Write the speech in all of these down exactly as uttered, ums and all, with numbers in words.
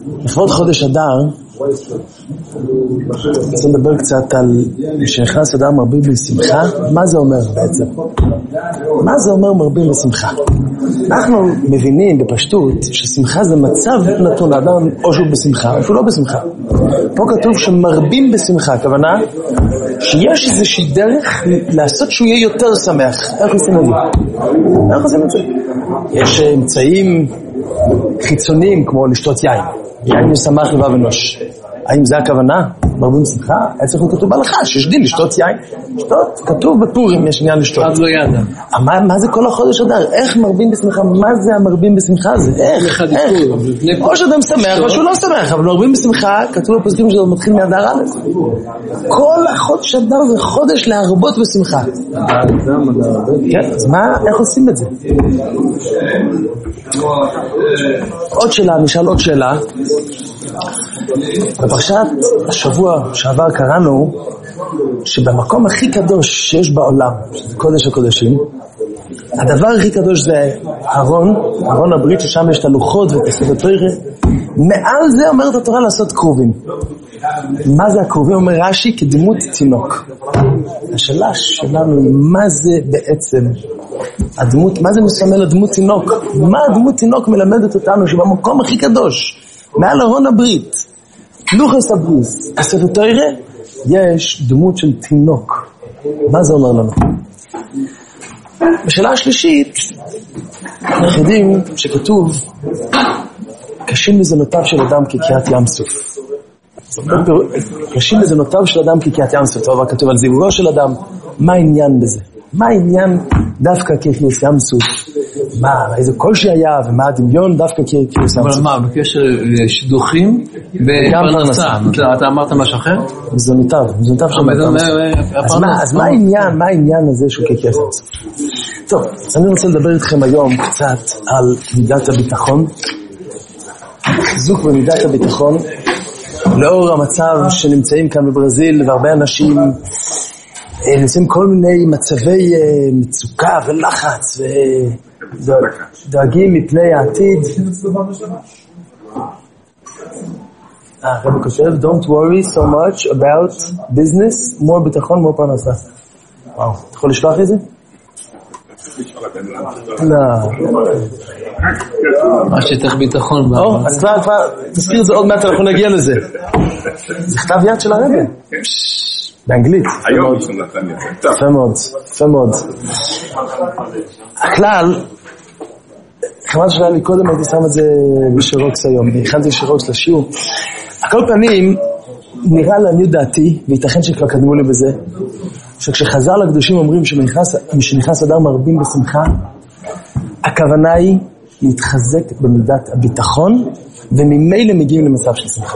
לכבוד חודש אדר, אני רוצה לדבר קצת על שנכנס אדר מרבים בשמחה. מה זה אומר בעצם? מה זה אומר מרבים בשמחה? אנחנו מבינים בפשטות ששמחה זה מצב נתון לאדם, או שהוא בשמחה או שהוא לא בשמחה. פה כתוב שמרבים בשמחה, הכוונה שיש איזושהי דרך לעשות שהוא יהיה יותר שמח. איך עושים את זה? איך עושים את זה? יש אמצעים חיצוניים כמו לשתות יין. יין ישמח לבב אנוש. האם זה הכוונה? מרבים שמחה? היה צריך לכתוב בהלכה שיש דין לשתות יין. לשתות, כתוב בפורים יש עניין לשתות. אז לא ידע. מה, מה זה כל החודש אדר? איך מרבים בשמחה? מה זה המרבים בשמחה הזה? איך? איך? או שאדם שמח או שהוא לא שמח, אבל מרבים בשמחה, כתוב בפסוקים שזה מתחיל מאדר א'. כל החודש אדר זה חודש להרבות בשמחה. כן, אז מה, איך עושים את זה? עוד שאלה, נשאל עוד שאלה. בפרשת השבוע שעבר קראנו שבמקום הכי קדוש שיש בעולם, שזה קודש הקודשים, הדבר הכי קדוש זה ארון, ארון הברית, ששם יש את הלוחות ואת הספר תורה. מעל זה אומרת התורה לעשות קרובים. מה זה הקרובים? אומר רש"י, כדמות תינוק. השאלה שלנו היא מה זה בעצם הדמות, מה זה מסמל הדמות תינוק? מה הדמות תינוק מלמדת אותנו שבמקום הכי קדוש, מעל ארון הברית, לוחס הבריס, הספר תורה, יש דמות של תינוק. מה זה אומר לנו? בשאלה השלישית, אנחנו יודעים שכתוב קשים מזונותיו של אדם כקריעת ים סוף. קשים מזונותיו של אדם כקריעת ים סוף. אבל כתוב על זיווגו של אדם. מה העניין בזה? מה העניין דווקא כקריעת ים סוף? מה, איזה קושי היה ומה הדמיון דווקא כקריעת ים סוף? אבל מה, בקשר לשידוכים ופרנסה? אתה אמרת משהו אחר? מזונותיו, מזונותיו של אדם. אז מה העניין, מה העניין הזה שהוא כקריעת ים סוף? טוב, אז אני רוצה לדבר איתכם היום קצת על מידת הביטחון. חיזוק במידת הביטחון. לאור המצב שנמצאים כאן בברזיל, והרבה אנשים נמצאים כל מיני מצבי מצוקה ולחץ, ודואגים מפני העתיד. אה, רבי כותב, don't worry so much about business, more ביטחון, more פרנסה. וואו, אתה יכול לשלוח את זה? לא. מה שתך ביטחון. או, אז כבר, כבר, תזכיר את זה עוד מעט, אנחנו נגיע לזה. זה כתב יד של הרבי. באנגלית. היום יפה מאוד, יפה מאוד. הכלל, חבל שהיה לי קודם, הייתי שם את זה בשירוקס היום. הכנתי שירוקס לשיעור. הכל פעמים, נראה לעניות דעתי, וייתכן שכבר קדמו לי בזה, שכשחז"ל הקדושים אומרים שמשנכנס אדר מרבים בשמחה, הכוונה היא להתחזק במידת הביטחון, וממילא מגיעים למצב של שמחה.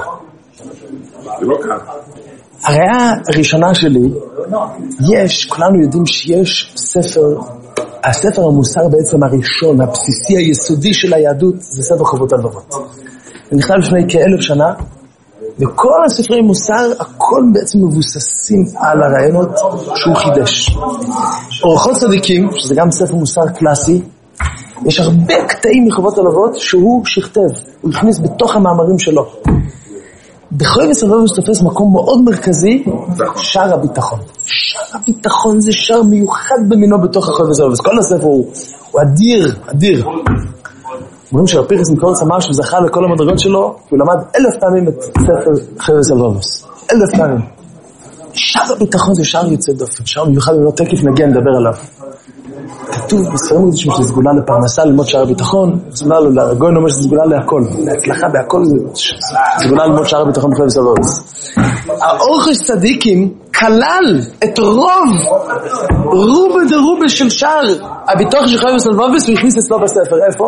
זה לא קל. הראיה הראשונה שלי, יש, כולנו יודעים שיש ספר, הספר המוסר בעצם הראשון, הבסיסי, היסודי של היהדות, זה ספר חובות הלבבות. זה נכתב לפני כאלף שנה, וכל הספרי מוסר, הכל בעצם מבוססים על הרעיונות שהוא חידש. אורחות צדיקים, שזה גם ספר מוסר קלאסי, יש הרבה קטעים מחובות הלבבות שהוא שכתב, הוא הכניס בתוך המאמרים שלו. בחוי וסבב תופס מקום מאוד מרכזי, שער הביטחון. שער הביטחון זה שער מיוחד במינו בתוך החוי וסבב. אז כל הספר הוא, הוא אדיר, אדיר. אומרים שהפירס מקורץ אמר שהוא זכה לכל המדרגות שלו, כי הוא למד אלף פעמים את ספר חוי וסבב. אלף פעמים. שער הביטחון זה שער יוצא דופן, שער מיוחד במינו, תקף נגיע נדבר עליו. כתוב בספרים הקדושים שזה סגולה לפרנסה, ללמוד שער הביטחון, סגולה לו, הגויין אומר שזה סגולה להכל, להצלחה בהכל, זה סגולה ללמוד שער הביטחון בכלל וסבבות. האורחש צדיקים כלל את רוב, רובה דרובה של שער הביטחון של חוי וסבבות, הוא הכניס אצלו בספר, איפה?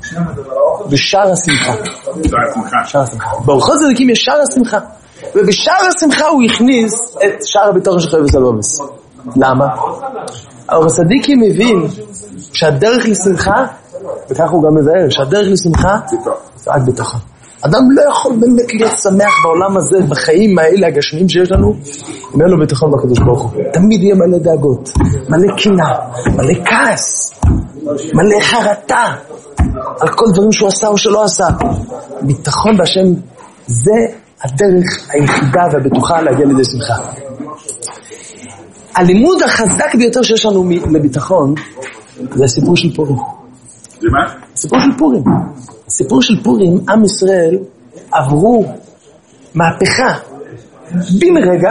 בשער השמחה. שער השמחה. באורחות צדיקים יש שער השמחה, ובשער השמחה הוא הכניס את שער הביטחון של חוי וסבבות. למה? האור הצדיקי מבין שהדרך לשמחה, וכך הוא גם מבאר, שהדרך לשמחה זה רק ביטחון. אדם לא יכול באמת להיות שמח בעולם הזה, בחיים האלה הגשמיים שיש לנו, אם אין לו ביטחון בקדוש ברוך הוא. תמיד יהיה מלא דאגות, מלא קנאה, מלא כעס, מלא חרטה. על כל דברים שהוא עשה או שלא עשה. ביטחון בהשם זה הדרך היחידה והבטוחה להגיע לידי שמחה. הלימוד החזק ביותר שיש לנו לביטחון זה הסיפור של פורים. זה מה? הסיפור של פורים. הסיפור של פורים, עם ישראל עברו מהפכה בן רגע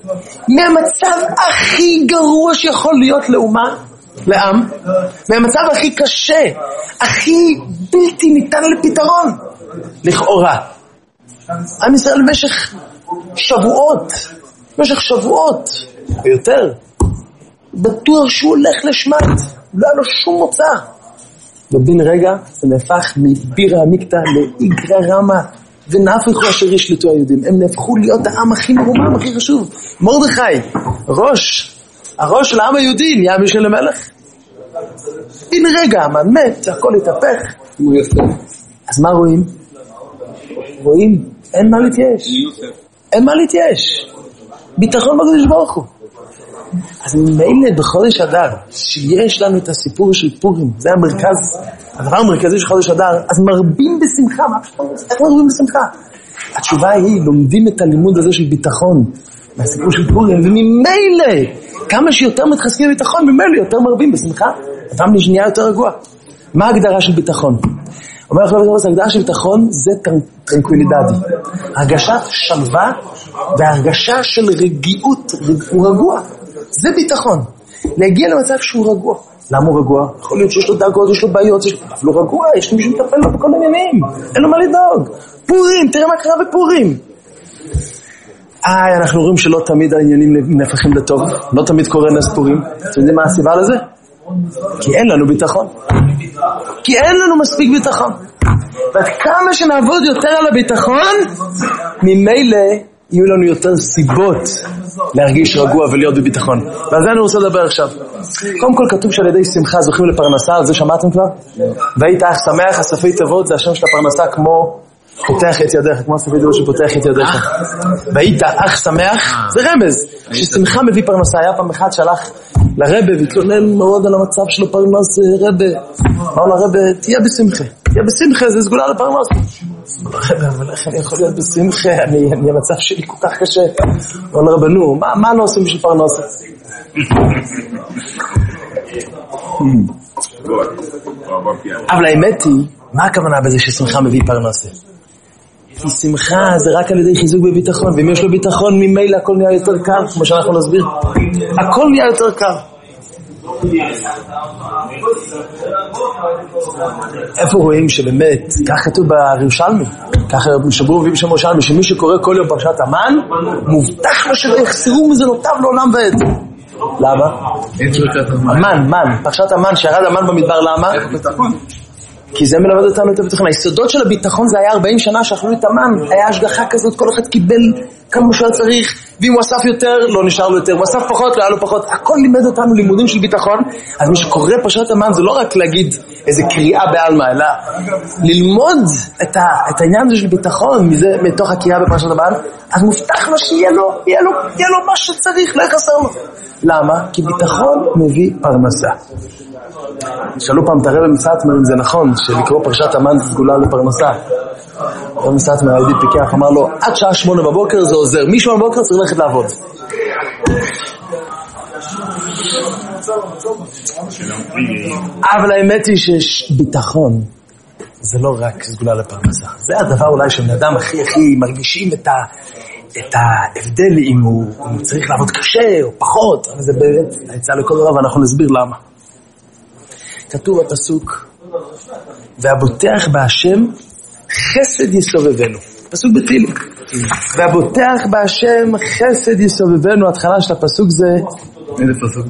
מהמצב הכי גרוע שיכול להיות לאומה, לעם, מהמצב הכי קשה, הכי בלתי ניתן לפתרון לכאורה. עם ישראל במשך שבועות, במשך שבועות ויותר, בטוח שהוא הולך לשמת, לא היה לו שום מוצא. ובן רגע זה נהפך מבירה המקטע לאיגרא רמא, ונהפכו אשר ישלטו היהודים. הם נהפכו להיות העם הכי מרומם, הכי חשוב. מרדכי, ראש, הראש של העם היהודי, נהיה משנה למלך. בן רגע, המן מת, הכל התהפך. אז מה רואים? רואים, אין מה להתייאש. אין מה להתייאש. ביטחון בקדוש ברוך הוא. אז ממילא בחודש אדר, שיש לנו את הסיפור של פורים, זה המרכז, הדבר המרכזי של חודש אדר, אז מרבים בשמחה. מה פשוט? איך מרבים בשמחה? התשובה היא, לומדים את הלימוד הזה של ביטחון, מהסיפור של פורים, וממילא, כמה שיותר מתחזקים בביטחון, ממילא יותר מרבים בשמחה, אדם נשניה יותר רגוע. מה ההגדרה של ביטחון? אומר לך, ההגדרה של ביטחון זה טרנקווילידדי, הרגשת שלווה והרגשה של רגיעות, הוא רגוע. זה ביטחון. להגיע למצב שהוא רגוע. למה הוא רגוע? יכול להיות שיש לו דאגות, יש לו בעיות, יש לו רגוע, יש לו מישהו מטפל לו בכל העניינים. אין לו מה לדאוג. פורים, תראה מה קרה בפורים. איי, אנחנו רואים שלא תמיד העניינים נהפכים לטוב. לא תמיד קורה נס פורים. אתם יודעים מה הסיבה לזה? כי אין לנו ביטחון. כי אין לנו מספיק ביטחון. ועד כמה שנעבוד יותר על הביטחון, ממילא יהיו לנו יותר סיבות להרגיש רגוע ולהיות בביטחון. ועל זה אני רוצה לדבר עכשיו. קודם כל כתוב שעל ידי שמחה זוכים לפרנסה, על זה שמעתם כבר? והיית אך שמח, הספי תיבות זה השם של הפרנסה כמו פותח את ידיך, כמו הספי תיבות שפותח את ידיך. והיית אך שמח, זה רמז. כששמחה מביא פרנסה, היה פעם אחד שהלך לרבא והתלונן מאוד על המצב שלו פרנס רבא. אמר לרבא, תהיה בשמחה. תהיה בשמחה, זה סגולה לפרנס. אבל איך אני יכול להיות בשמחה? אני, אני המצב שלי כל כך קשה. אבל רבנו, מה, מה לא עושים בשביל פרנסה? אבל האמת היא, מה הכוונה בזה ששמחה מביא פרנסה? כי שמחה זה רק על ידי חיזוק בביטחון, ואם יש לו ביטחון ממילא הכל נהיה יותר קל, כמו שאנחנו נסביר. הכל נהיה יותר קל. איפה רואים שבאמת, כך כתוב בירושלמי, ככה שבור מביאים שם ירושלמי, שמי שקורא כל יום פרשת המן, מובטח לו שלא יחסרו מזונותיו לעולם ועד. למה? המן, מן, פרשת המן, שירד המן במדבר, למה? כי זה מלמד אותנו את הביטחון. היסודות של הביטחון זה היה ארבעים שנה שאכלו את המן, היה השגחה כזאת, כל אחד קיבל כמה שהוא צריך, ואם הוא אסף יותר, לא נשאר לו יותר, הוא אסף פחות, לא היה לו פחות. הכל לימד אותנו לימודים של ביטחון. אז מי שקורא פרשת המן זה לא רק להגיד איזה קריאה בעלמא, אלא ללמוד את, ה, את העניין הזה של ביטחון, מזה, מתוך הקריאה בפרשת המן, אז מובטח לו שיהיה לו, יהיה לו, יהיה לו מה שצריך, לא יחסר לו. למה? כי ביטחון מביא פרנסה. שאלו פעם את הרב מסעתמר אם זה נכון שלקרוא פרשת המן זה סגולה לפרנסה. הרב מסעתמר היהודי פיקח אמר לו עד שעה שמונה בבוקר זה עוזר, מישהו בבוקר צריך ללכת לעבוד. אבל האמת היא שיש ביטחון זה לא רק סגולה לפרנסה, זה הדבר אולי שבן אדם הכי הכי מרגישים את ה את ההבדל אם הוא, אם הוא צריך לעבוד קשה או פחות, אבל זה באמת היצא לכל דבר ואנחנו נסביר למה. כתוב הפסוק והבוטח בהשם חסד יסובבנו, פסוק בתהילים. והבוטח בהשם חסד יסובבנו, התחלה של הפסוק זה איזה פסוק?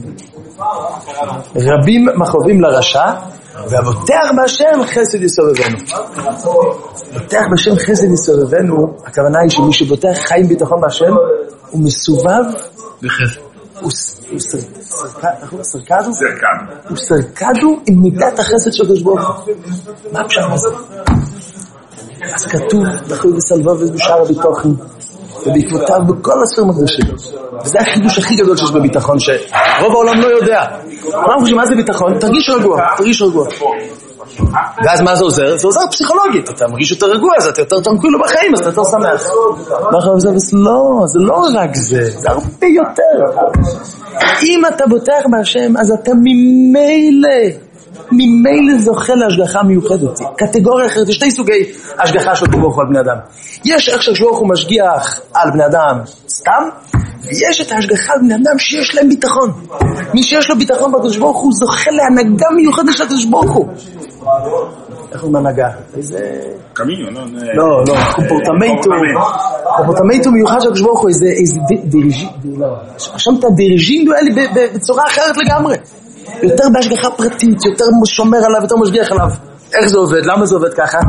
רבים מכאובים לרשע והבוטח בהשם חסד יסובבנו. בוטח בהשם חסד יסובבנו, הכוונה היא שמי שבוטח חיים ביטחון בהשם הוא מסובב בחסד, הוא סרקדו הוא סרקדו עם מידת החסד של הקדוש ברוך הוא. מה הפשט הזה? אז כתוב דחוי וסלווה ובשאר הביטוחים ובעקבותיו בכל הספרים הקדושים, וזה החידוש הכי גדול שיש בביטחון שרוב העולם לא יודע. אנחנו חושבים מה זה ביטחון? תרגיש רגוע, תרגיש רגוע. ואז מה זה עוזר? זה עוזר פסיכולוגית, אתה מרגיש יותר רגוע, אז אתה יותר תנקילו בחיים, אז אתה יותר שמח. לא, זה לא רק זה, זה הרבה יותר. אם אתה בוטח בהשם, אז אתה ממילא, ממילא זוכה להשגחה מיוחדת. קטגוריה אחרת, יש שתי סוגי השגחה של ברוך הוא על בני אדם. יש איך שברוך הוא משגיח על בני אדם סתם, ויש את ההשגחה על בני אדם שיש להם ביטחון. מי שיש לו ביטחון בקדוש ברוך הוא זוכה להנהגה מיוחדת של הקדוש ברוך הוא. איך הוא מנהגה? איזה... קמיניו, לא? לא, לא, קומפורטמנטו, קומפורטמנטו מיוחד של הקדוש ברוך הוא, איזה דירג'ין, לא, שם את הדירג'ין דואלי בצורה אחרת לגמרי. יותר בהשגחה פרטית, יותר שומר עליו, יותר משגיח עליו. איך זה עובד? למה זה עובד ככה?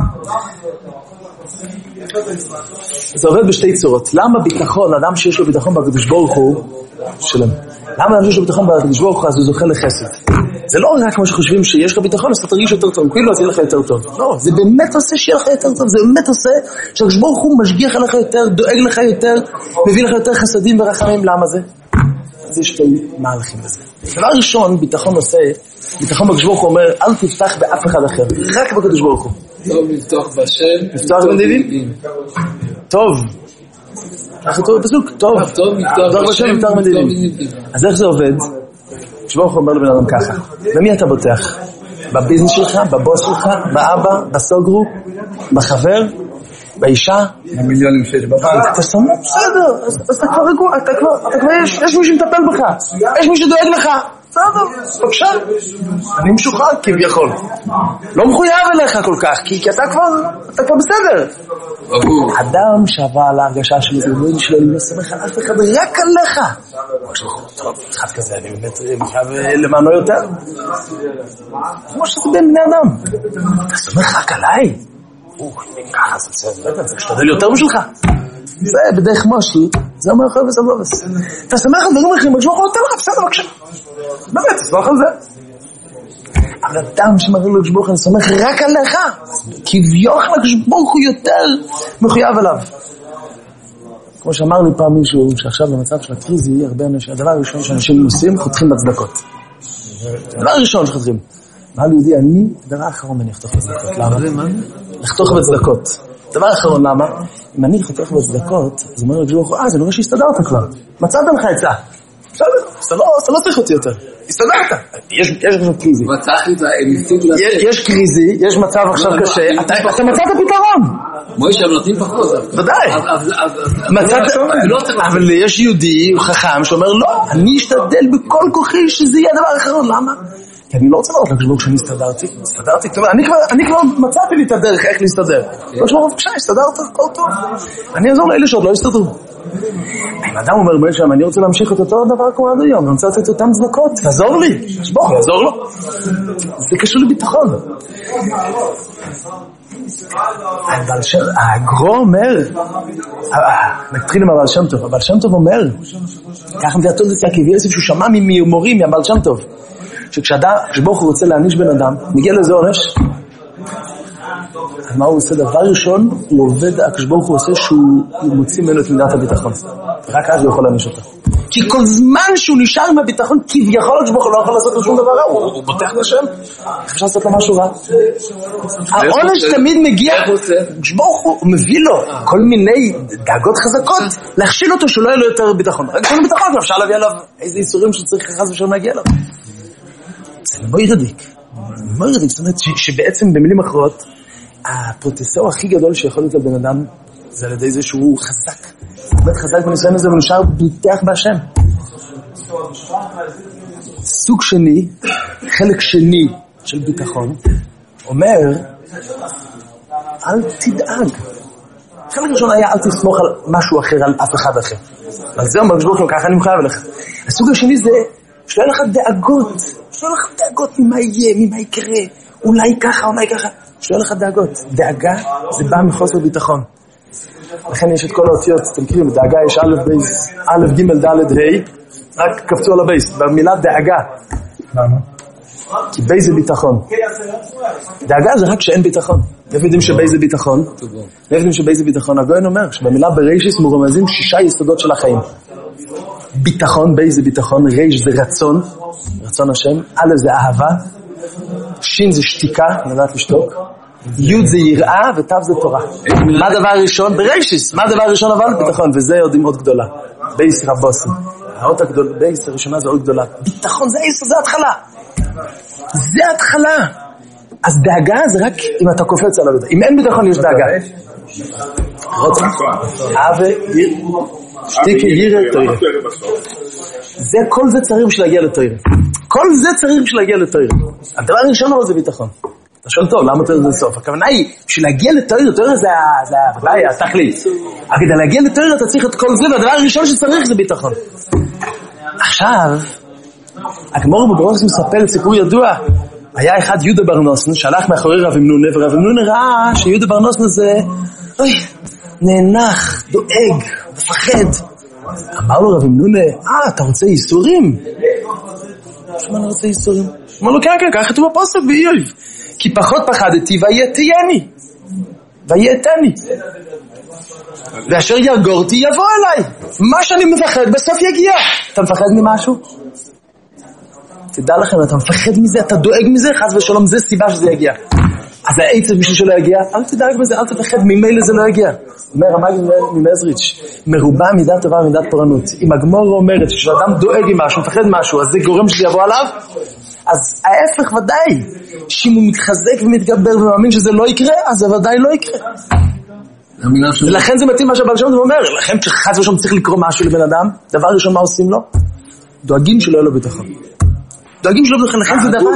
זה עובד בשתי צורות. למה ביטחון, אדם שיש לו ביטחון בקדוש ברוך הוא, שלם. למה אדם שיש לו ביטחון בקדוש ברוך הוא, אז הוא זוכה לחסד. זה לא רק כמו שחושבים שיש לו ביטחון, אז אתה תרגיש יותר טוב, כאילו אז יהיה לך יותר טוב. לא, זה באמת עושה שיהיה לך יותר טוב, זה באמת עושה שהקדוש ברוך הוא משגיח עליך יותר, דואג לך יותר, מביא לך יותר חסדים ורחמים. למה זה? אז יש שתי מהלכים בזה. דבר ראשון, ביטחון עושה, ביטחון בקדוש ברוך הוא אומר, אל תפתח באף אחד אחר, רק בקדוש ברוך הוא. טוב, לפתוח בשם. לפתוח בנדיבים? טוב. איך טוב בפסוק? טוב. טוב, לפתוח בשם, לפתוח בנדיבים. אז איך זה עובד? הקדוש ברוך הוא אומר לבן אדם ככה, במי אתה בוטח? בביזנס שלך, בבוס שלך, באבא, בסוגרו, בחבר, באישה? המיליונים שיש בבנק. אתה שומע? בסדר, אז אתה כבר רגוע, אתה כבר, יש מישהו שמטפל בך, יש מישהו שדואג לך. בסדר, בבקשה. אני משוחרר כביכול. לא מחויב אליך כל כך, כי אתה כבר בסדר. אדם שעבר על ההרגשה שלו, זה לא נשאר לי, לא סמך על אף אחד, רק עליך. טוב, אחד כזה, אני באמת חייב למענו יותר. כמו שזה בין בני אדם. אתה סומך רק עליי? ככה, זה בסדר, זה משתדל יותר בשבילך. זה בדרך משהו, זה אומר לך בסבובס. אתה שמח על דברים אחרים, בגשבוך הוא נותן לך, בסדר, בבקשה. באמת, תסמך על זה. אבל אדם שמראה לו גשבוך, אני שמח רק עליך. כביוך לגשבוך הוא יותר מחויב עליו. כמו שאמר לי פעם מישהו, שעכשיו במצב של הקריזי, הרבה אנשים, הדבר הראשון שאנשים עושים, חותכים בצדקות. הדבר הראשון שחותכים. אמר לי יהודי, אני, הדבר האחרון אני אחתוך בצדקות. למה? לחתוך בצדקות. דבר אחרון, למה? אם אני חותך בצדקות, אז אומר לגשבוך, אה, זה נראה שהסתדרת כבר. מצאת לך עצה. בסדר, אתה לא צריך אותי יותר. הסתדרת. יש עכשיו קריזי. יש קריזי, יש מצב עכשיו קשה. אתה מצאת פתרון. מוישה, הם נותנים פחות. ודאי. אבל יש יהודי חכם שאומר, לא, אני אשתדל בכל כוחי שזה יהיה הדבר האחרון. למה? כי אני לא רוצה לראות לגשבוך שאני הסתדרתי. הסתדרתי, אני כבר מצאתי לי את הדרך איך להסתדר. לא שמור, בבקשה, הסתדרת, הכל טוב. אני אעזור לאלה שעוד לא הסתדרו. אם אדם אומר בו שם, אני רוצה להמשיך את אותו דבר כמו עד היום, אני רוצה לתת אותם צדקות, תעזור לי, בוא, יעזור לו. זה קשור לביטחון. הגרו אומר, נתחיל עם הבעל שם טוב, הבעל שם טוב אומר, ככה מביאה תולדות יעקב יוסף שהוא שמע ממורים מהבעל שם טוב, שכשברוך הוא רוצה להעניש בן אדם, מגיע לזה עונש, אז מה הוא עושה? דבר ראשון, הוא עובד, הקדוש הוא עושה שהוא מוציא ממנו את מידת הביטחון. רק אז הוא יכול להעניש אותו. כי כל זמן שהוא נשאר עם הביטחון, כביכול הקדוש הוא לא יכול לעשות לו שום דבר רע, הוא בוטח לשם, אפשר לעשות לו משהו רע. העונש תמיד מגיע, הקדוש הוא מביא לו כל מיני דאגות חזקות, להכשיל אותו שלא יהיה לו יותר ביטחון. רק כשאין ביטחון, אפשר להביא עליו איזה איסורים שצריך לחז ושם להגיע לו. זה לא ירדיק. לא ירדיק, זאת אומרת שבעצם במילים אחרות, הפרוטסור הכי גדול שיכול להיות לבן אדם זה על ידי זה שהוא חזק. באמת חזק בניסיון הזה ונשאר בוטח בהשם. סוג שני, חלק שני של ביטחון, אומר, אל תדאג. חלק ראשון היה אל תסמוך על משהו אחר, על אף אחד אחר. אז זה אומר, שבוכם, ככה אני מחייב לך. הסוג השני זה, שלא יהיה לך דאגות. שלא יהיה לך דאגות ממה יהיה, ממה יקרה. אולי ככה, אולי ככה. שלא לך דאגות. דאגה זה בא מחוסר ביטחון. לכן יש את כל האותיות, אתם מכירים, דאגה יש א' בייס, א' ג' ד' ה', רק קפצו על הבייס, במילה דאגה. למה? כי בייס זה ביטחון. דאגה זה רק שאין ביטחון. איפה יודעים שבייס זה ביטחון? איפה יודעים שבייס זה ביטחון? הגויין אומר, שבמילה ברישיס מרומזים שישה יסודות של החיים. ביטחון, בייס זה ביטחון, ריש זה רצון, רצון השם, א' זה אהבה, שין זה שתיקה, לדעת לשתוק, י' זה יראה ות' זה תורה. מה הדבר הראשון? בראשיס. מה הדבר הראשון אבל? ביטחון, וזה עוד עם עוד גדולה. בייס רבוסי. האות הגדולה, בייס הראשונה זה עוד גדולה. ביטחון זה איסר, זה התחלה. זה התחלה. אז דאגה זה רק אם אתה קופץ עליו. אם אין ביטחון יש דאגה. רוצה? אהבה, ייר, שתיקי, ייר, תוירה. זה, כל זה צריך בשביל להגיע לתוירה. כל זה צריך בשביל להגיע לתוירה. הדבר הראשון אבל זה ביטחון. אתה שואל טוב, למה תוירה זה סוף? הכוונה היא, בשביל להגיע לתוירה, תוירה זה ודאי, התכלית. אבל כדי להגיע לתוירה אתה צריך את כל זה, והדבר הראשון שצריך זה ביטחון. עכשיו, הגמור בברונס מספר את סיפור ידוע. היה אחד יהודה בר נוסן, שהלך מאחורי רב אמנונה, ורב אמנונה ראה שיהודה בר נוסן זה, אוי, נאנח, דואג, מפחד. אמר לו רב אמנונה, אה, אתה רוצה איסורים? שמה אני רוצה איסורים? אמר לו, כן, כן, ככה כתוב בפוסק באיוב. כי פחות פחדתי ויתייני. ויתני. ואשר ירגורתי יבוא אליי. מה שאני מפחד בסוף יגיע. אתה מפחד ממשהו? תדע לכם, אתה מפחד מזה, אתה דואג מזה, חס ושלום, זה סיבה שזה יגיע. אז העצב בשביל שלא יגיע, אל תדאג בזה, אל תפחד, ממילא זה לא יגיע. אומר המגיד ממזריץ', מרובה מידת טובה ומידת פורענות. אם הגמור אומרת שכשאדם דואג עם משהו, מפחד משהו, אז זה גורם שזה יבוא עליו, אז ההפך ודאי, שאם הוא מתחזק ומתגבר ומאמין שזה לא יקרה, אז זה ודאי לא יקרה. ולכן זה מתאים מה שהבעל שם אומר, לכן כשחס ושלום צריך לקרוא משהו לבן אדם, דבר ראשון מה עושים לו? דואגים שלא יהיה לו ביטחון. דואגים שלא ביטחון, לכן זה דבר.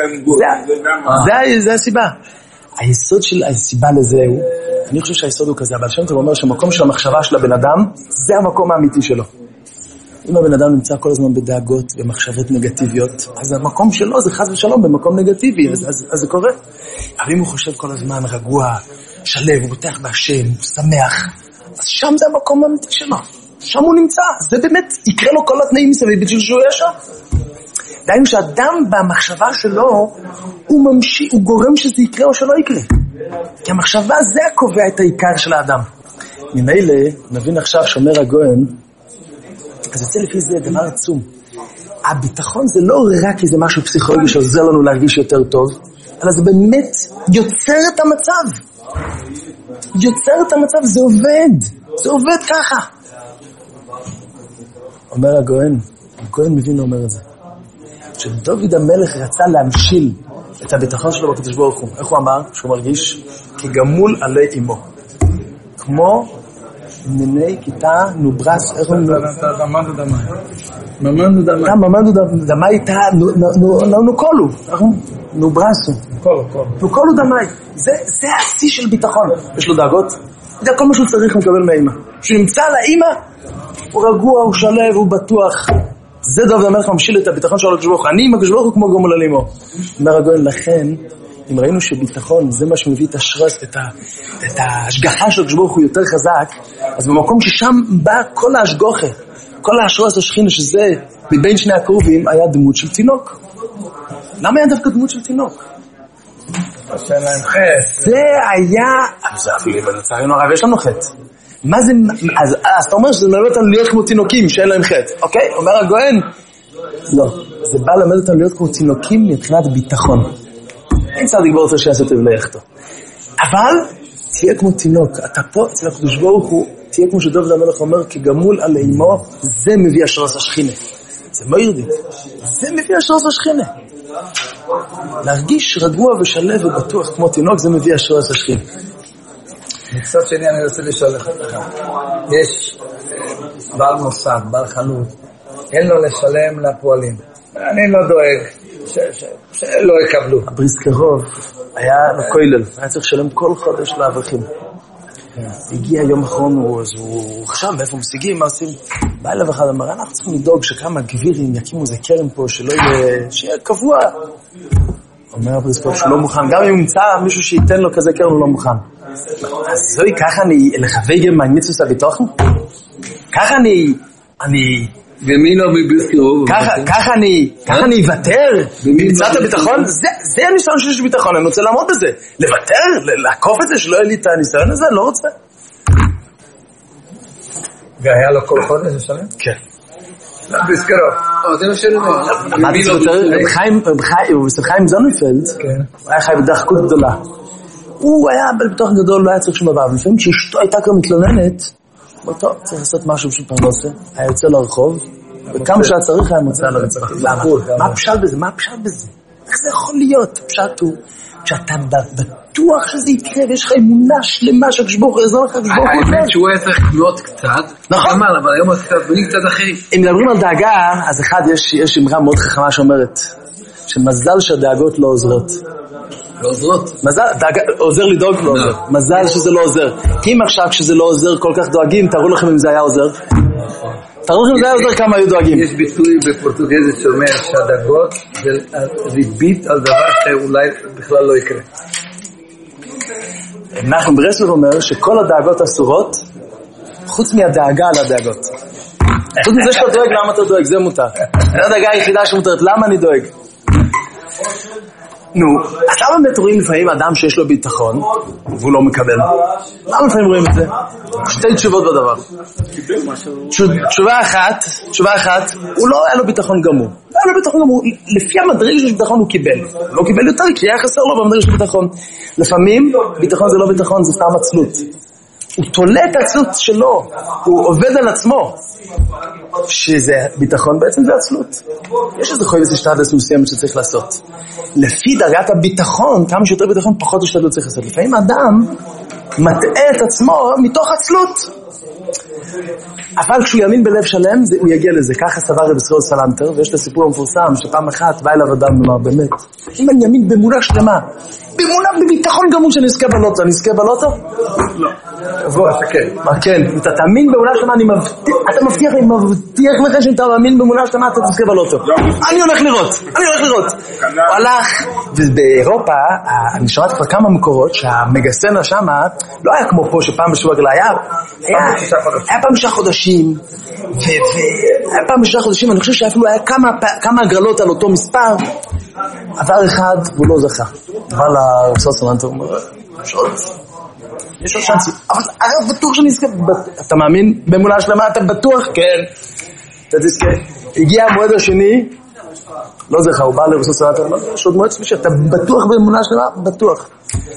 זה הסיבה. היסוד של הסיבה לזה הוא, אני חושב שהיסוד הוא כזה, הבעל שם טוב אומר שהמקום של המחשבה של הבן אדם, זה המקום האמיתי שלו. אם הבן אדם נמצא כל הזמן בדאגות ומחשבות נגטיביות, אז המקום שלו זה חס ושלום במקום נגטיבי, אז, אז, אז זה קורה. אבל אם הוא חושב כל הזמן רגוע, שלב, הוא בוטח בהשם, הוא שמח, אז שם זה המקום האמיתי שלו. שם הוא נמצא, זה באמת יקרה לו כל התנאים מסביב בשביל שהוא יהיה שם. דהיינו שאדם במחשבה שלו, הוא ממשיך, הוא גורם שזה יקרה או שלא יקרה. כי המחשבה זה הקובע את העיקר של האדם. ממילא, נבין עכשיו שומר הגויין, אז יוצא לפי זה דבר עצום. הביטחון זה לא רק איזה משהו פסיכולוגי שעוזר לנו להרגיש יותר טוב, אלא זה באמת יוצר את המצב. יוצר את המצב, זה עובד. זה עובד ככה. אומר הגויין, הגויין מבין אומר את זה. שדוד המלך רצה להמשיל את הביטחון שלו בקדוש ברוך הוא. איך הוא אמר? שהוא מרגיש כגמול עלי אמו. כמו מיני כיתה נוברס, איך הוא נוברס? ממנדו דמאי. ממנדו דמאי. ממנדו דמאי איתה נוקולו. נוברסו. נוקולו דמאי. זה השיא של ביטחון. יש לו דאגות? זה כל מה שהוא צריך לקבל מהאמא. כשהוא נמצא על האמא, הוא רגוע, הוא שלב, הוא בטוח. זה דוד המלך ממשיל את הביטחון שלו לקדוש ברוך הוא. אני עם הקדוש ברוך הוא כמו גמול על אמו. אומר הגויין, לכן, אם ראינו שביטחון זה מה שמביא את השרס, את, ה, את ההשגחה של הקדוש ברוך הוא יותר חזק, אז במקום ששם בא כל ההשגוחה, כל השרס השכינה, שזה מבין שני הקרובים, היה דמות של תינוק. למה היה דווקא דמות של תינוק? שאין להם חטא. זה היה, זה אפילו לצערנו הרב, יש לנו חטא. מה זה, אז, אז אתה אומר שזה מלמד אותנו להיות כמו תינוקים שאין להם חטא, אוקיי? אומר הגויין, לא, זה בא ללמד אותנו להיות כמו תינוקים מבחינת ביטחון. אין צדיק בו רוצה שיעשה טוב ליחתו. אבל תהיה כמו תינוק, אתה פה אצל הקדוש ברוך הוא, תהיה כמו שדוד המלך אומר, כגמול על אימו, זה מביא השרס השכינה. זה לא ירדית, זה מביא השרס השכינה. להרגיש רגוע ושלב ובטוח כמו תינוק, זה מביא השרס השכינה. מצד שני אני רוצה לשאול לך, יש בעל מוסד, בעל חנות, אין לו לשלם לפועלים, אני לא דואג שלא יקבלו. הבריסקרוב היה לכולל, היה צריך לשלם כל חודש לאברכים. הגיע יום אחרון, הוא חשב מאיפה משיגים, מה עושים? בא אליו אחד, אמר, אנחנו צריכים לדאוג שכמה גבירים יקימו איזה קרן פה, שלא יהיה, שיהיה קבוע. אומר הבריסקרוב שהוא לא מוכן, גם אם ימצא מישהו שייתן לו כזה קרן הוא לא מוכן. אז זוהי, ככה אני לחווי גם מהמיצוס הביטוחן? ככה אני, אני... ומי לא בביסקרוב? ככה אני, ככה אני אוותר? במצאת הביטחון? זה הניסיון שיש ביטחון, אני רוצה לעמוד בזה. לוותר? לעקוף את זה שלא יהיה לי את הניסיון הזה? לא רוצה. והיה לו כל חודש לשלם? כן. תזכרו. זה מה שאני אומר. אמרתי בספר חיים זוננפלד, הוא היה חי בדחקות גדולה. הוא היה בתוך גדול, לא היה צריך שום דבר. לפעמים כשאשתו הייתה כבר מתלוננת, הוא טוב, צריך לעשות משהו בשביל פרנסה. היה יוצא לרחוב, וכמה שהיה צריך היה מוצא לרצח. למה? מה הפשט בזה? מה הפשט בזה? איך זה יכול להיות? הפשט הוא שאתה בטוח שזה יקרה, ויש לך אמונה שלמה שהקשבור הוא יעזור לך, הקשבור הוא יעזור. האמת שהוא היה צריך להיות קצת, נכון. אבל היום קצת, בלי קצת אחרי. אם מדברים על דאגה, אז אחד, יש אמרה מאוד חכמה שאומרת, שמזל שהדאגות לא עוזרות. לא עוזרות? מזל, עוזר לדאוג לא עוזר. מזל שזה לא עוזר. כי אם עכשיו כשזה לא עוזר כל כך דואגים, תראו לכם אם זה היה עוזר. תראו לכם אם זה היה עוזר כמה היו דואגים. יש ביטוי בפורטוגזית שאומר שהדאגות זה ריבית על דבר שאולי בכלל לא יקרה. נחמן ברסלב אומר שכל הדאגות אסורות, חוץ מהדאגה על הדאגות. חוץ מזה שאתה דואג, למה אתה דואג? זה מותר. זה הדאגה היחידה שמותרת, למה אני דואג? נו, אז למה באמת רואים לפעמים אדם שיש לו ביטחון והוא לא מקבל? למה לפעמים רואים את זה? שתי תשובות בדבר. תשובה אחת, תשובה אחת, הוא לא היה לו ביטחון גמור. היה לו ביטחון גמור, לפי המדרג של ביטחון הוא קיבל. הוא לא קיבל יותר כי היה חסר לו במדרג של ביטחון. לפעמים ביטחון זה לא ביטחון, זה סתם עצלות. הוא תולה את העצלות שלו, הוא עובד על עצמו. שזה ביטחון בעצם זה עצלות. יש איזה חויבת השתדלות מסוימת שצריך לעשות. לפי דרגת הביטחון, כמה שיותר ביטחון פחות השתדלות צריך לעשות. לפעמים אדם מטעה את עצמו מתוך עצלות. אבל כשהוא יאמין בלב שלם, זה, הוא יגיע לזה. ככה סבר רבי ישראל סלנטר, ויש את הסיפור המפורסם, שפעם אחת בא אליו אדם ואמר, באמת, אם אני יאמין במונה שלמה, במונה בביטחון גמור שאני אזכה בלוטו, אני אזכה בלוטו? לא. בוא, כן. כן, אתה תאמין במונה שלמה, אני מבטיח, אתה מבטיח, אני מבטיח לך שאתה מאמין במונה שלמה, אתה תזכה בלוטו. אני הולך לראות, אני הולך לראות. הוא הלך, ובאירופה, אני שמעתי כבר כמה מקורות, שהמגסנה שמה, לא היה כמו פה, שפעם בשבוע גלה, היה, היה פעם שישה חודשים, והיה פעם שישה חודשים, אני חושב שאפילו היה כמה הגרלות על אותו מספר, עבר אחד, והוא לא זכה. אבל הרב סלנטר אומר, יש עוד, יש עוד שאנסי. אבל אתה בטוח שאני אזכה, אתה מאמין באמונה שלמה, אתה בטוח? כן. אתה תזכה. הגיע המועד השני, לא זכה, הוא בא לרב סלנטר, יש עוד מועד שלישי, אתה בטוח באמונה שלמה? בטוח.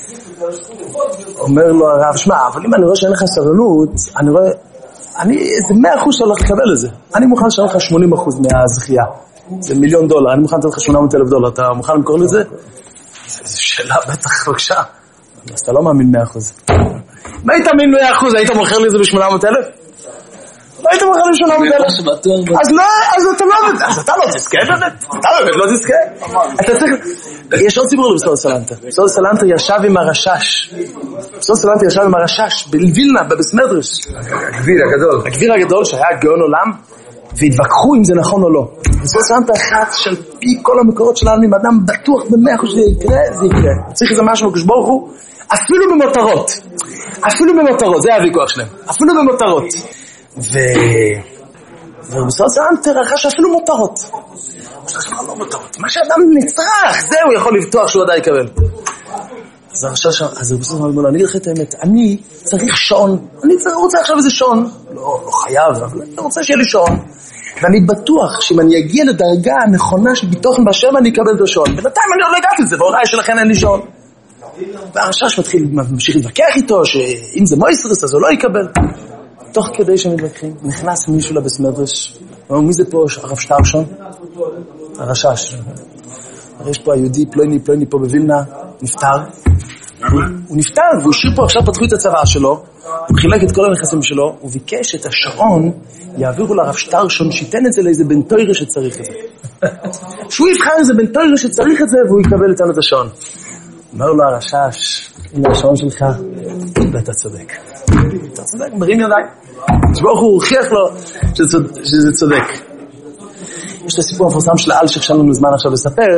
אומר לו הרב, שמע, אבל אם אני רואה שאין לך סבלנות, אני רואה, אני, זה מאה אחוז שהולך לקבל את זה. אני מוכן לשלם לך שמונים אחוז מהזכייה. זה מיליון דולר, אני מוכן לתת לך שמונה מאות אלף דולר, אתה מוכן למכור לי את זה? זו שאלה בטח בבקשה. אז אתה לא מאמין מאה אחוז. מה היית מאמין מאה אחוז? היית מוכר לי את זה ב-שמונה מאות אלף? מה היית מוכר לי ב-שמונה מאות אלף? אז לא, אז אתה לא, אז אתה לא תזכה באמת? אתה באמת לא תזכה? אתה צריך, יש עוד סיפור לבסטור סלנטר. בסטור סלנטר ישב עם הרשש. בסטור סלנטר ישב עם הרשש בווילנה, בבסמדרש. הגביר הגדול. הגביר הגדול שהיה גאון עולם. והתווכחו אם זה נכון או לא. בסטור סלנטר אחת של פי כל המקורות שלנו, אם אדם בטוח במאה אחוז שזה יקרה, זה יקרה. צריך איזה משהו בקדוש ברוך הוא, אפילו במותרות. אפילו במותרות, זה הוויכוח שלהם. אפילו במותרות. ו... ובסטור סלנטר רכש אפילו מותרות. לא מותרות. מה שאדם נצטרך, זהו יכול לבטוח שהוא עדיין יקבל. אז הרשע שם, אז בסוף אומר, אני אגיד לך את האמת, אני צריך שעון, אני רוצה עכשיו איזה שעון, לא, לא חייב, אבל אני רוצה שיהיה לי שעון, ואני בטוח שאם אני אגיע לדרגה הנכונה של ביטחון בשם, אני אקבל את השעון, בינתיים אני לא הגעתי את זה, ואולי שלכן אין לי שעון. והרשש מתחיל, ממשיך להתווכח איתו, שאם זה מויסרס, אז הוא לא יקבל. תוך כדי שמתווכחים, נכנס מישהו לבסמדרש, ואומר, מי זה פה, הרב שטרשון? הרשש. יש פה היהודי, פלויני, פלויני פה בווילנה, נפטר. הוא נפטר, והוא השאיר פה, עכשיו פתחו את הצבא שלו, הוא חילק את כל הנכסים שלו, הוא ביקש את השעון, יעבירו לרב שטרשון, שיתן את זה לאיזה בן תוירה שצריך את זה. שהוא יבחר איזה בן תוירה שצריך את זה, והוא יקבל איתנו את השעון. אומר לו הרשש, הנה השעון שלך, ואתה צודק. אתה צודק, מרים ידיים. שברוך הוא הוכיח לו שזה צודק. יש את הסיפור המפורסם של האלשיך שאין לנו זמן עכשיו לספר,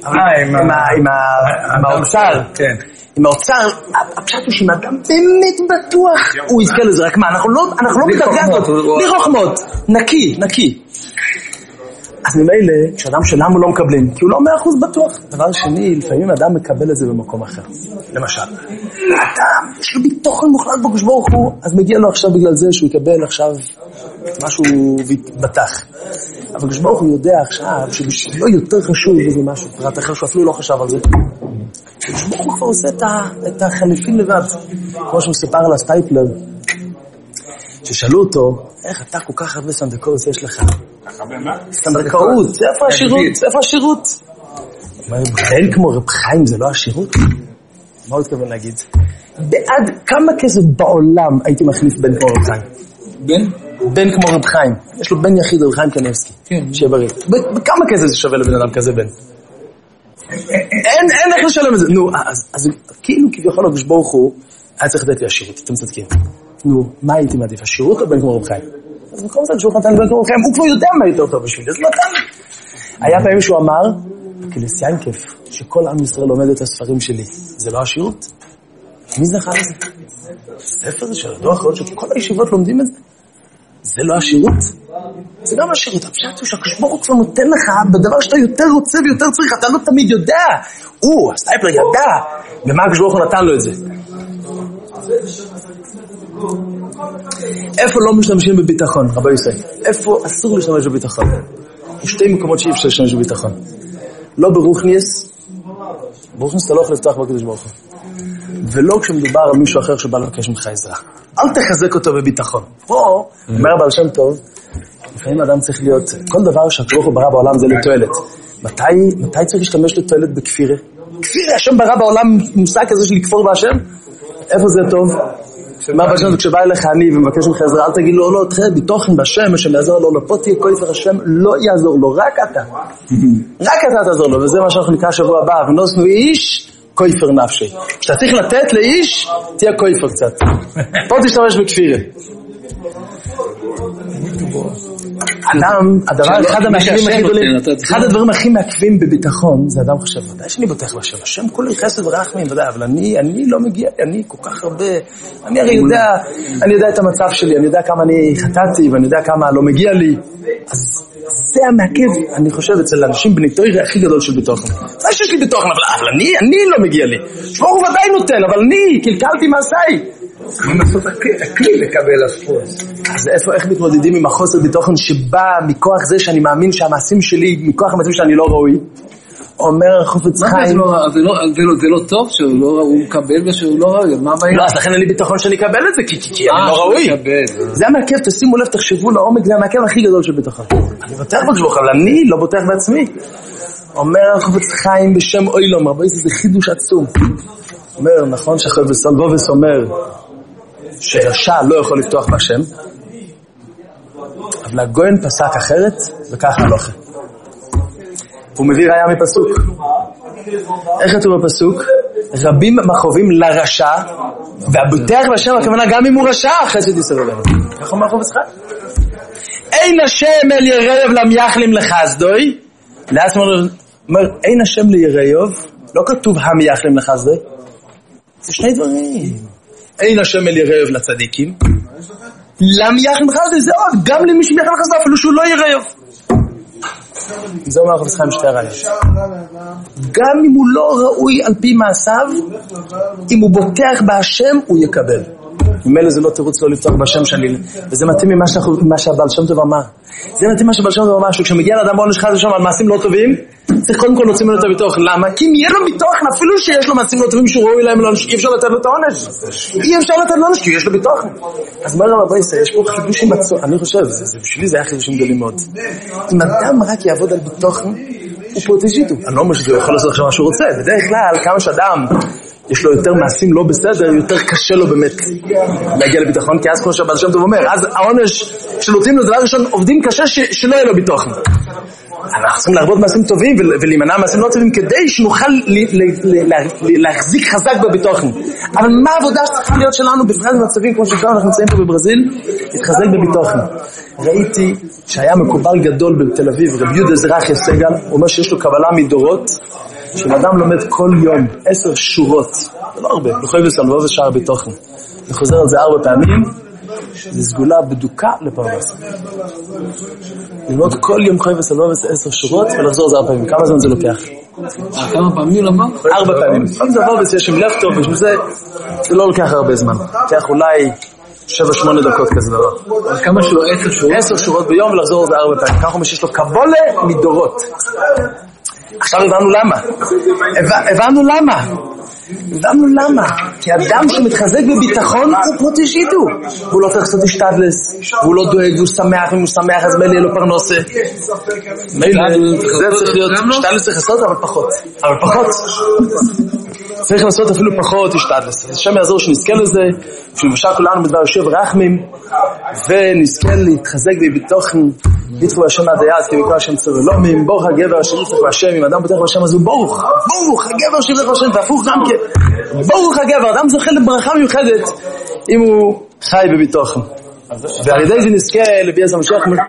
עם האוצר, עם האוצר, הפשט הוא שאם אדם באמת בטוח, הוא יזכה לזה, רק מה, אנחנו לא בדרגות, בלי חוכמות, נקי, נקי. אז ממילא, כשאדם שלנו לא מקבלים, כי הוא לא מאה אחוז בטוח. דבר שני, לפעמים אדם מקבל את זה במקום אחר. למשל, אדם, יש לו ביטחון מוחלט בקדוש ברוך הוא, אז מגיע לו עכשיו בגלל זה שהוא יקבל עכשיו משהו והתבטח. אבל כשברוך הוא יודע עכשיו שבשבילו יותר חשוב איזה משהו, פרט אחר שהוא אפילו לא חשב על זה. כשברוך הוא כבר עושה את החליפין לבד. כמו שמספר על הסטייפלר, ששאלו אותו, איך אתה כל כך הרבה סטנדקאות יש לך? סטנדקאות, איפה השירות? איפה השירות? אין כמו רב חיים, זה לא השירות? מה הוא התכוון להגיד? בעד כמה כסף בעולם הייתי מחליף בן כמו רב חיים? בן? בן כמו רב חיים. יש לו בן יחיד רב חיים קניבסקי. כן. שיהיה בריא. בכמה כסף זה שווה לבן אדם כזה בן? אין, אין איך לשלם את זה. נו, אז כאילו כביכול הקדוש ברוך הוא היה צריך לתת לי השירות, אתם צודקים. נו, מה הייתי מעדיף? השירות או בן כמו רב חיים? אז במקום זה שהוא נתן לבן כמו רב חיים, הוא כבר יודע מה יותר טוב בשביל, אז נתן. היה פעמים שהוא אמר, כלסיין כיף, שכל עם ישראל לומד את הספרים שלי. זה לא השירות? מי זכה לזה? ספר זה של הדוח, יכול להיות שכל הישיבות לומדים את זה. זה לא השירות? זה גם השירות. הפשט הוא שהקדוש ברוך הוא כבר נותן לך בדבר שאתה יותר רוצה ויותר צריך, אתה לא תמיד יודע. הוא, הסטייפלר ידע, ומה הקדוש ברוך הוא נתן לו את זה? איפה לא משתמשים בביטחון, רבי ישראל? איפה אסור להשתמש בביטחון? יש שתי מקומות שאי אפשר להשתמש בביטחון. לא ברוחניאס, ברוחניאס אתה לא יכול לפתוח בקדוש ברוך הוא. ולא כשמדובר על מישהו אחר שבא לבקש ממך עזרה. אל תחזק אותו בביטחון. פה, אומר הבעל שם טוב, לפעמים האדם צריך להיות, כל דבר שהקדוש ברוך הוא ברא בעולם זה לתועלת. מתי, מתי צריך להשתמש לתועלת בכפירה? כפירה, השם ברא בעולם מושג כזה של לכפור בהשם? איפה זה טוב? מה בשם, כשבא אליך אני ומבקש ממך עזרה, אל תגיד לו, לא, תחד, ביטוחן בשם, השם יעזור לו, לא, פה תהיה כופר השם, לא יעזור לו, רק אתה. רק אתה תעזור לו, וזה מה שאנחנו נקרא שבוע הבא, ונוסנו איש, כופר נפשי. כשאתה צריך לתת לאיש, תהיה כופר קצת. פה תשתמש בכפירה. אדם, הדבר, אחד המעכבים הכי גדולים, אחד הדברים הכי מעכבים בביטחון, זה אדם חושב, ודאי שאני בוטח בשם, השם כולי חסד ורחמים, ודאי, אבל אני, אני לא מגיע, אני כל כך הרבה, אני הרי יודע, אני יודע את המצב שלי, אני יודע כמה אני חטאתי, ואני יודע כמה לא מגיע לי, אז זה המעכב, אני חושב, אצל אנשים בני תורה הכי גדול של ביטחון. זה שיש לי ביטחון, אבל אני, אני לא מגיע לי. שבור הוא ודאי נותן, אבל אני, קלקלתי מעשיי. צריכים לעשות הכלי לקבל הספורט. אז איפה, איך מתמודדים עם החוסר ביטחון שבא מכוח זה שאני מאמין שהמעשים שלי, מכוח המעשים שאני לא ראוי? אומר חופץ חיים. זה לא טוב שהוא מקבל ושהוא לא ראוי, מה הבעיה? לא, אז לכן אין לי ביטחון שאני אקבל את זה, כי אני לא ראוי. זה המעכב, תשימו לב, תחשבו לעומק, זה המעכב הכי גדול של ביטחון. אני בוטח בקדוש, אבל אני לא בוטח בעצמי. אומר חופץ חיים בשם אוילום, רבי זה חידוש עצום. אומר, נכון שחופץ סלבובס אומר שרשע לא יכול לפתוח בהשם, אבל הגויין פסק אחרת, וכך הלוכה. הוא מביא ראיה מפסוק. איך כתוב בפסוק? רבים מחובים לרשע, והבוטח בהשם הכוונה גם אם הוא רשע, חסד יסוד עליו. איך אומר חופץ חיים? אין השם אל ירייב למייחלים לחסדוי. לאט אומר, אין השם לירייב, לא כתוב המייחלים לחסדוי. זה שני דברים. אין השם אל ירייב לצדיקים. למייחלים לחסדוי זה עוד, גם למי שמייחלים לחסדוי, אפילו שהוא לא ירייב. זה אומר חופץ חיים שתי ראיות. גם אם הוא לא ראוי על פי מעשיו, אם הוא בוטח בהשם, הוא יקבל. ממילא זה לא תירוץ לא לפתוח בהשם שלי, וזה מתאים ממה שהבעל שם טוב אמר. זה מתאים מה שהבעל שם טוב אמר, שכשמגיע לאדם בעונש חס ושלום על מעשים לא טובים, צריך קודם כל להוציא ממנו את הביטוחן. למה? כי אם יהיה לו ביטוחן, אפילו שיש לו מעשים לא טובים שהוא ראוי להם לעונש, אי אפשר לתת לו את העונש. אי אפשר לתת לו עונש, כי יש לו ביטוחן. אז מה רב אבייסה, יש פה חידושים עצום, אני חושב, בשבילי זה היה חידושים גדולים מאוד. אם אדם רק יעבוד על ביטוחן, הוא פרוטג'יטו. אני לא אומר שזה יכול לעשות עכשיו מה שהוא רוצה. בדרך כלל, כמה שאדם יש לו יותר מעשים לא בסדר, יותר קשה לו באמת להגיע לביטחון, כי אז כמו שהבעל שם טוב אומר, אז העונש שנותנים לו, דבר ראשון, עובדים קשה שלא יהיה לו ביטחון. אנחנו צריכים להרבות מעשים טובים ולהימנע מעשים לא טובים כדי שנוכל להחזיק חזק בביטוחן. אבל מה העבודה שצריכה להיות שלנו בפרט במצבים כמו שכאן אנחנו נמצאים פה בברזיל? להתחזק בביטוחן. ראיתי שהיה מקובל גדול בתל אביב, רב יהודה זרחיה סגל, הוא אומר שיש לו קבלה מדורות, שאדם לומד כל יום עשר שורות, זה לא הרבה, בכל וסלבו ושער ביטוחן. אני חוזר על זה ארבע פעמים, זה סגולה בדוקה לפרנסה. ללמוד כל יום חוי וסלבו עשר שורות ולחזור על זה ארבע פעמים. כמה זמן זה לוקח? כמה פעמים למד? ארבע פעמים. כל דבר וזה יש עם לב טוב, בשביל זה זה לא לוקח הרבה זמן. לוקח אולי שבע שמונה דקות כזה דבר. כמה שורות? עשר שורות? עשר שורות ביום ולחזור זה ארבע פעמים. ככה אומר שיש לו קבולה מדורות. עכשיו הבנו למה. הבנו למה. הבנו למה. כי אדם שמתחזק בביטחון הוא כמו תשיתו. הוא לא צריך לעשות השתדלס. והוא לא דואג, והוא שמח, ואם הוא שמח אז מילא לא פרנוסה. מילא, זה צריך להיות, השתדלס צריך לעשות אבל פחות. אבל פחות. צריך לעשות אפילו פחות השתדלס. השם יעזור שנזכה לזה, שבשעה כולנו בדבר יושב רחמים, ונזכה להתחזק בביטחון, יתחו השם עד היד, כי בכל השם צור אלומים, ברוך הגבר אשר יצטרך בהשם, אם אדם פותח בהשם אז הוא ברוך, ברוך הגבר אשר יצטרך בהשם, והפוך גם כן, ברוך הגבר, אדם זוכה לברכה מיוחדת, אם הוא חי בביטחון. ועל ידי זה נזכה לביאת המשיח